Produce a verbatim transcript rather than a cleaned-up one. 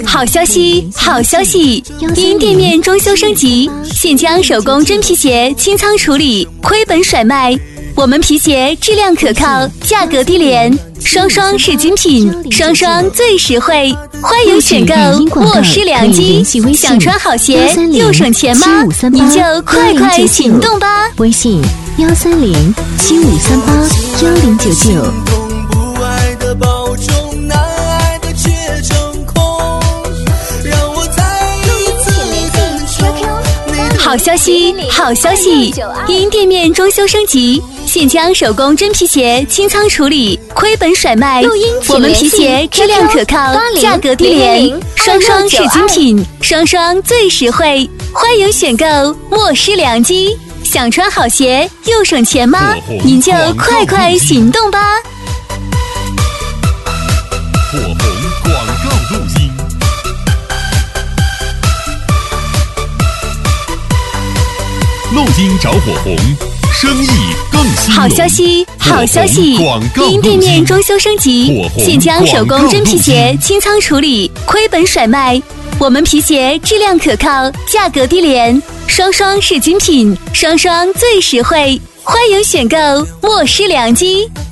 好消息，好消息！因店面装修升级，现将手工真皮鞋清仓处理，亏本甩卖。我们皮鞋质量可靠，价格低廉，双双是精品，双双最实惠。欢迎选购莫失良机，想穿好鞋又省钱吗？你就快快行动吧！ 微信幺三零七五三八幺零九九。 好消息，好消息！因店面装修升级，现将手工真皮鞋清仓处理，亏本甩卖。我们皮鞋质量可靠，价格低廉，双双是精品，双双最实惠。欢迎选购莫失良机，想穿好鞋又省钱吗？您就快快行动吧！ 火红广告录音。录音找火红，生意更兴隆。 好消息，好消息！因店面装修升级，现将手工真皮鞋清仓处理，亏本甩卖。我们皮鞋质量可靠，价格低廉，双双是精品，双双最实惠。欢迎选购莫失良机。